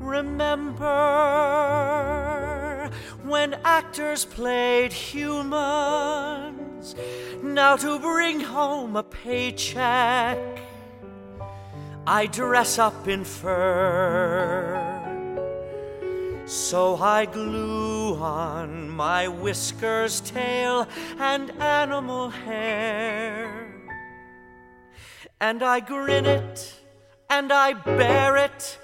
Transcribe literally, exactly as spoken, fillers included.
Remember when actors played humans? Now to bring home a paycheck, I dress up in fur. So I glue on my whiskers, tail, and animal hair. And I grin it, and I bear it,